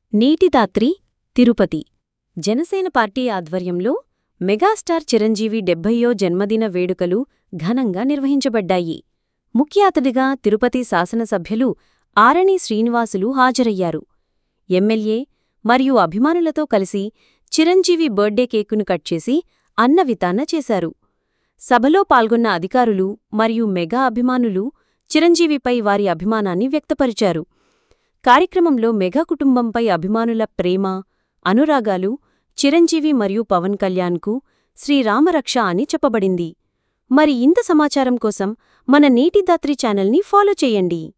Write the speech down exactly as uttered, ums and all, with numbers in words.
నీటిదాత్రి Tirupati Janasena party ఆధ్వర్యంలో megastar Chiranjeevi డెబ్బయ్యో జన్మదిన వేడుకలు ఘనంగా నిర్వహించబడ్డాయి. ముఖ్య అతిథిగా తిరుపతి శాసనసభ్యులు ఆరణి శ్రీనివాసులు హాజరయ్యారు. ఎమ్మెల్యే మరియు అభిమానులతో కలిసి చిరంజీవి బర్త్డే కేకును కట్ చేసి అన్నవితాన చేశారు. సభలో పాల్గొన్న అధికారులు మరియు మెగా అభిమానులు చిరంజీవిపై వారి అభిమానాన్ని వ్యక్తపరిచారు. కార్యక్రమంలో మెగా కుటుంబంపై అభిమానుల ప్రేమ, అనురాగాలు చిరంజీవి మరియు పవన్ కళ్యాణ్కు శ్రీరామరక్ష అని చెప్పబడింది. మరి ఇంత సమాచారం కోసం మన నీటిదాత్రి ఛానల్ని ఫాలో చేయండి.